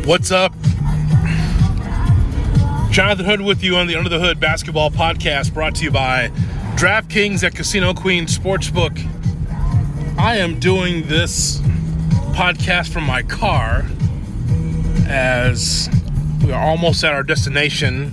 What's up? Jonathan Hood with you on the Under the Hood Basketball Podcast, brought to you by DraftKings at Casino Queen Sportsbook. I am doing this podcast from my car as we are almost at our destination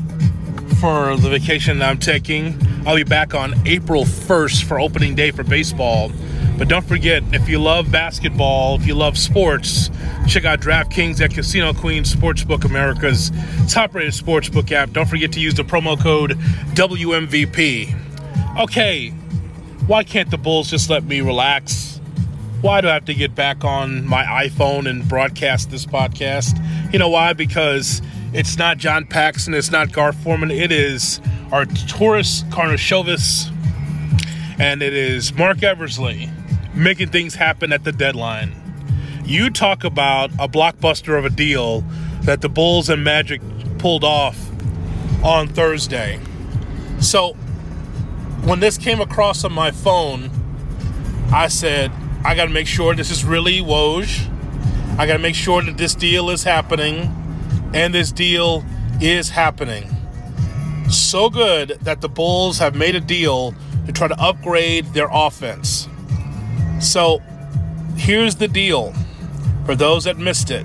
for the vacation that I'm taking. I'll be back on April 1st for opening day for baseball. But don't forget, if you love basketball, if you love sports, check out DraftKings at Casino Queen Sportsbook, America's top-rated sportsbook app. Don't forget to use the promo code WMVP. Okay, why can't the Bulls just let me relax? Why do I have to get back on my iPhone and broadcast this podcast? You know why? Because it's not John Paxson, it's not Gar Forman, it is Arturas Karnisovas, and it is Mark Eversley making things happen at the deadline. You talk about a blockbuster of a deal that the Bulls and Magic pulled off on Thursday. So when this came across on my phone, I said, I got to make sure this is really Woj. I got to make sure that this deal is happening, and this deal is happening. So good that the Bulls have made a deal to try to upgrade their offense. So here's the deal for those that missed it.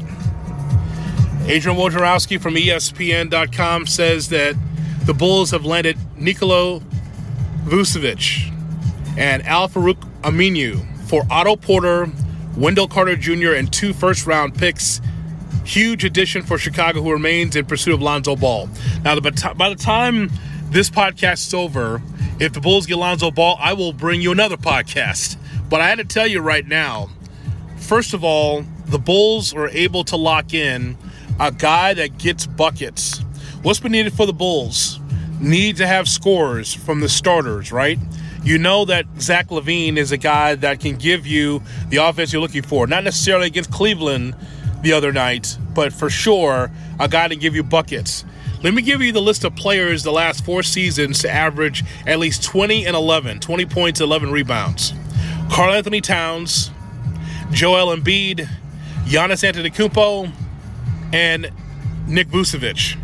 Adrian Wojnarowski from ESPN.com says that the Bulls have landed Nikola Vucevic and Al-Farouq Aminu for Otto Porter, Wendell Carter Jr., and 2 first-round picks. Huge addition for Chicago, who remains in pursuit of Lonzo Ball. Now, by the time this podcast is over, if the Bulls get Lonzo Ball, I will bring you another podcast. But I had to tell you right now, first of all, the Bulls are able to lock in a guy that gets buckets. What's been needed for the Bulls? Need to have scores from the starters, right? You know that Zach LaVine is a guy that can give you the offense you're looking for. Not necessarily against Cleveland the other night, but for sure, a guy to give you buckets. Let me give you the list of players the last 4 seasons to average at least 20 and 11, 20 points, 11 rebounds. Karl-Anthony Towns, Joel Embiid, Giannis Antetokounmpo, and Nick Vucevic.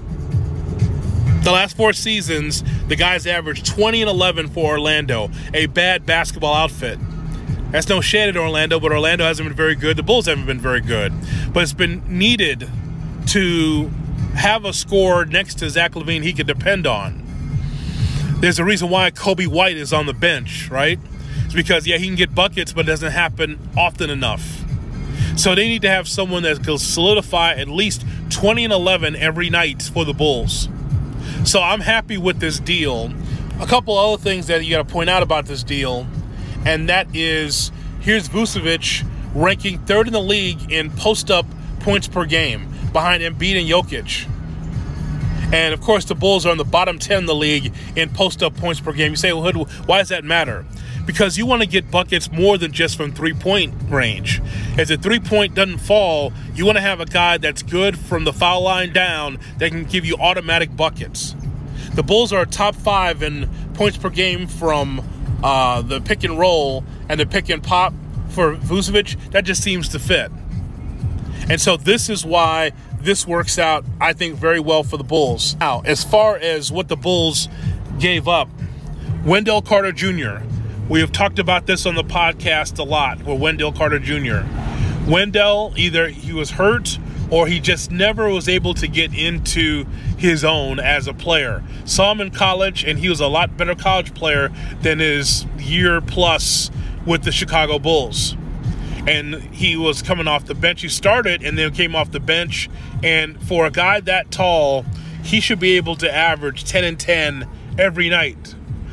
The last 4 seasons, the guys averaged 20 and 11 for Orlando, a bad basketball outfit. That's no shade at Orlando, but Orlando hasn't been very good. The Bulls haven't been very good. But it's been needed to have a scorer next to Zach LaVine he could depend on. There's a reason why Kobe White is on the bench, right? It's because, yeah, he can get buckets, but it doesn't happen often enough. So they need to have someone that can solidify at least 20 and 11 every night for the Bulls. So I'm happy with this deal. A couple other things that you got to point out about this deal, and that is, here's Vucevic ranking 3rd in the league in post-up points per game, behind Embiid and Jokic. And, of course, the Bulls are in the bottom 10 in the league in post-up points per game. You say, well, Hood, why does that matter? Because you want to get buckets more than just from three-point range. If the three-point doesn't fall, you want to have a guy that's good from the foul line down that can give you automatic buckets. The Bulls are top 5 in points per game from the pick and roll and the pick and pop for Vucevic. That just seems to fit. And so this is why this works out, I think, very well for the Bulls. Now, as far as what the Bulls gave up, Wendell Carter Jr., we have talked about this on the podcast a lot with Wendell Carter Jr. Wendell, either he was hurt or he just never was able to get into his own as a player. Saw him in college, and he was a lot better college player than his year plus with the Chicago Bulls. And he was coming off the bench. He started and then came off the bench. And for a guy that tall, he should be able to average 10 and 10 every night.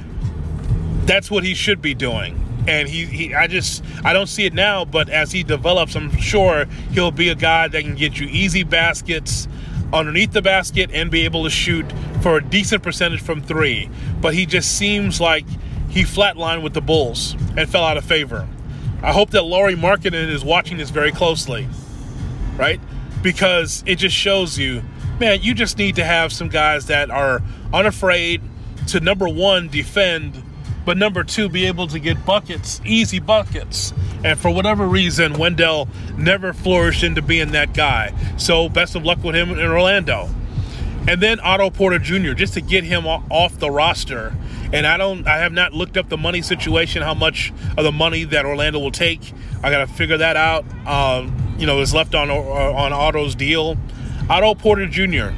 That's what he should be doing. And I don't see it now, but as he develops, I'm sure he'll be a guy that can get you easy baskets underneath the basket and be able to shoot for a decent percentage from 3. But he just seems like he flatlined with the Bulls and fell out of favor. I hope that Lauri Markkanen is watching this very closely, right? Because it just shows you, man, you just need to have some guys that are unafraid to, number one, defend but number two, be able to get buckets, easy buckets. And for whatever reason, Wendell never flourished into being that guy. So best of luck with him in Orlando. And then Otto Porter Jr., just to get him off the roster. And I have not looked up the money situation, how much of the money that Orlando will take. I got to figure that out. It's left on Otto's deal. Otto Porter Jr.,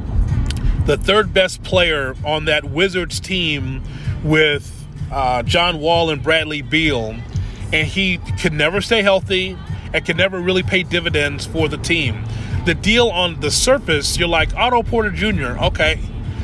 the third best player on that Wizards team with John Wall and Bradley Beal, and he could never stay healthy and could never really pay dividends for the team. The deal on the surface, you're like, Otto Porter Jr., okay,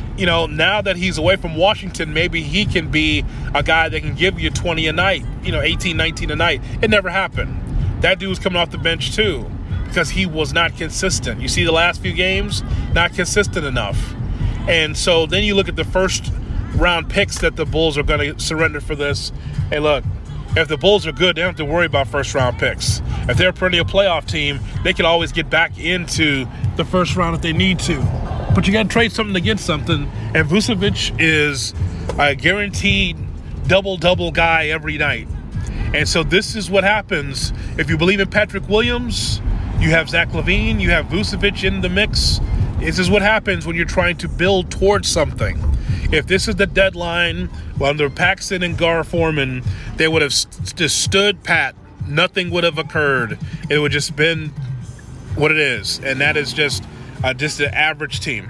now that he's away from Washington, maybe he can be a guy that can give you 20 a night, 18, 19 a night. It never happened. That dude was coming off the bench too because he was not consistent. You see the last few games, not consistent enough. And so then you look at the first round picks that the Bulls are going to surrender for this. Hey, look, if the Bulls are good, they don't have to worry about first round picks. If they're a perennial playoff team, they can always get back into the first round if they need to. But you got to trade something to get something. And Vucevic is a guaranteed double-double guy every night. And so this is what happens. If you believe in Patrick Williams, you have Zach LaVine, you have Vucevic in the mix. This is what happens when you're trying to build towards something. If this is the deadline, under Paxson and Gar Forman, they would have just stood pat. Nothing would have occurred. It would just been what it is. And that is just an average team.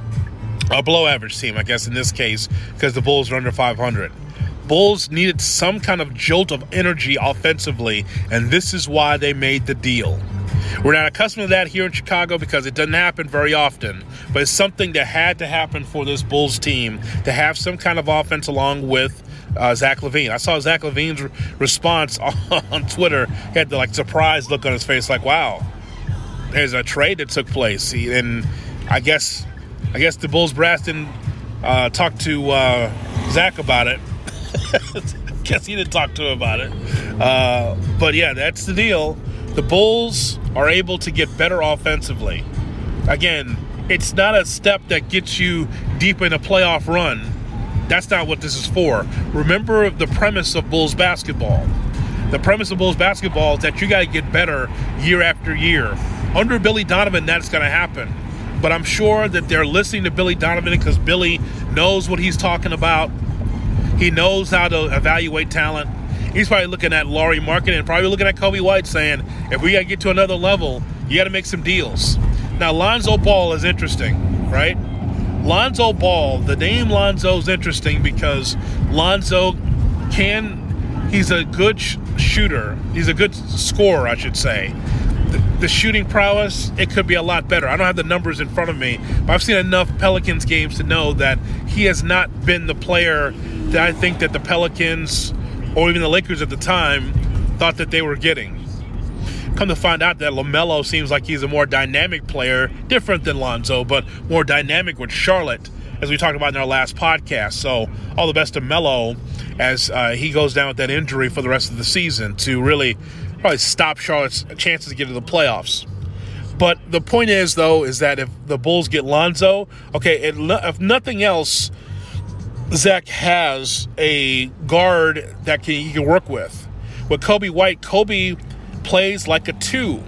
A below average team, I guess, in this case, because the Bulls are under 500. Bulls needed some kind of jolt of energy offensively, and this is why they made the deal. We're not accustomed to that here in Chicago because it doesn't happen very often, but it's something that had to happen for this Bulls team to have some kind of offense along with Zach LaVine. I saw Zach LaVine's response on Twitter. He had the surprised look on his face, like, wow, there's a trade that took place. And I guess the Bulls brass didn't talk to Zach about it. Guess he didn't talk to him about it. But yeah, that's the deal. The Bulls are able to get better offensively. Again, it's not a step that gets you deep in a playoff run. That's not what this is for. Remember the premise of Bulls basketball. The premise of Bulls basketball is that you got to get better year after year. Under Billy Donovan, that's going to happen. But I'm sure that they're listening to Billy Donovan because Billy knows what he's talking about. He knows how to evaluate talent. He's probably looking at Lauri Markkanen and probably looking at Kobe White saying, if we got to get to another level, you got to make some deals. Now, Lonzo Ball is interesting, right? Lonzo Ball, the name Lonzo is interesting because Lonzo he's a good shooter. He's a good scorer, I should say. The shooting prowess, it could be a lot better. I don't have the numbers in front of me, but I've seen enough Pelicans games to know that he has not been the player that I think that the Pelicans or even the Lakers at the time thought that they were getting. Come to find out that LaMelo seems like he's a more dynamic player, different than Lonzo, but more dynamic with Charlotte, as we talked about in our last podcast. So all the best to Melo as he goes down with that injury for the rest of the season to really probably stop Charlotte's chances to get to the playoffs. But the point is, though, is that if the Bulls get Lonzo, okay, if nothing else, Zach has a guard that he can work with. With Kobe White, Kobe plays like a 2.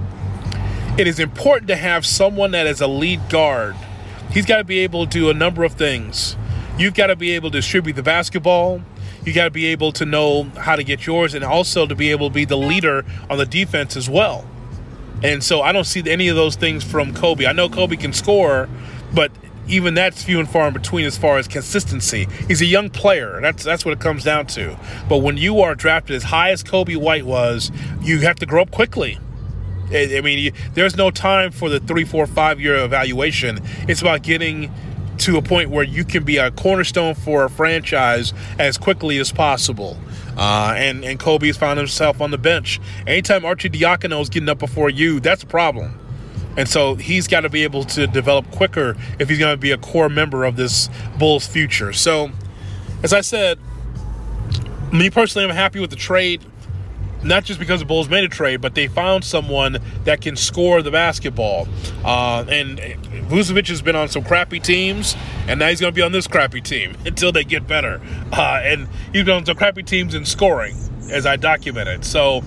It is important to have someone that is a lead guard. He's got to be able to do a number of things. You've got to be able to distribute the basketball. You got to be able to know how to get yours and also to be able to be the leader on the defense as well. And so I don't see any of those things from Kobe. I know Kobe can score, but even that's few and far in between as far as consistency. He's a young player. That's what it comes down to. But when you are drafted as high as Kobe White was, you have to grow up quickly. I mean, there's no time for the 3, 4, 5-year evaluation. It's about getting to a point where you can be a cornerstone for a franchise as quickly as possible. And Kobe's found himself on the bench. Anytime Archie Diacono is getting up before you, that's a problem. And so he's got to be able to develop quicker if he's going to be a core member of this Bulls future. So, as I said, me personally, I'm happy with the trade. not just because the Bulls made a trade, but they found someone that can score the basketball. And Vucevic has been on some crappy teams, and now he's going to be on this crappy team until they get better. And he's been on some crappy teams in scoring, as I documented. So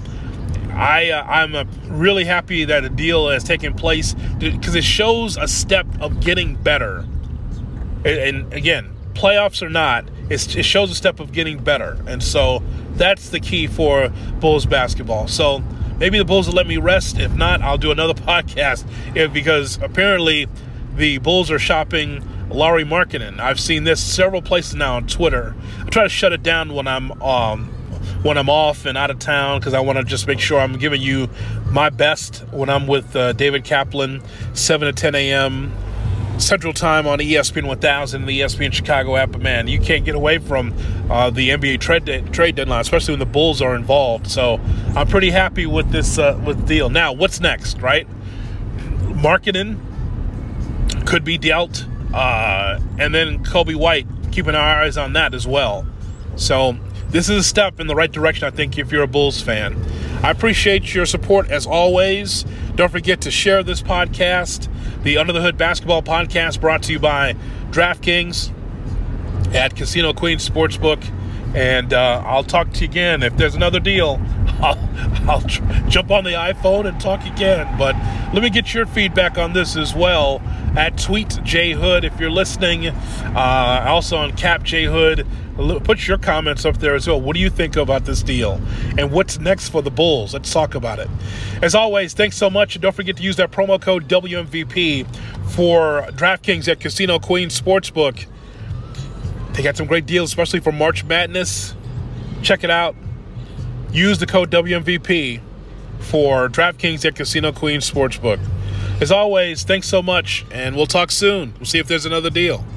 I'm really happy that a deal has taken place because it shows a step of getting better. And again, playoffs or not, it shows a step of getting better. And so that's the key for Bulls basketball. So maybe the Bulls will let me rest. If not, I'll do another podcast because apparently the Bulls are shopping Lauri Markkanen. I've seen this several places now on Twitter. I try to shut it down when I'm off and out of town because I want to just make sure I'm giving you my best when I'm with David Kaplan, 7 to 10 a.m. Central Time on ESPN 1000 and the ESPN Chicago app. But man, you can't get away from the NBA trade deadline, especially when the Bulls are involved. So I'm pretty happy with this with the deal. Now, what's next, right? Markkanen could be dealt, and then Kobe White, keeping our eyes on that as well. So this is a step in the right direction, I think, if you're a Bulls fan. I appreciate your support as always. Don't forget to share this podcast, the Under the Hood Basketball Podcast, brought to you by DraftKings at Casino Queen Sportsbook. And I'll talk to you again. If there's another deal, I'll jump on the iPhone and talk again. But let me get your feedback on this as well at TweetJHood if you're listening. Also on CapJHood. Put your comments up there as well. What do you think about this deal? And what's next for the Bulls? Let's talk about it. As always, thanks so much. And don't forget to use that promo code WMVP for DraftKings at Casino Queen Sportsbook. They got some great deals, especially for March Madness. Check it out. Use the code WMVP for DraftKings at Casino Queen Sportsbook. As always, thanks so much, and we'll talk soon. We'll see if there's another deal.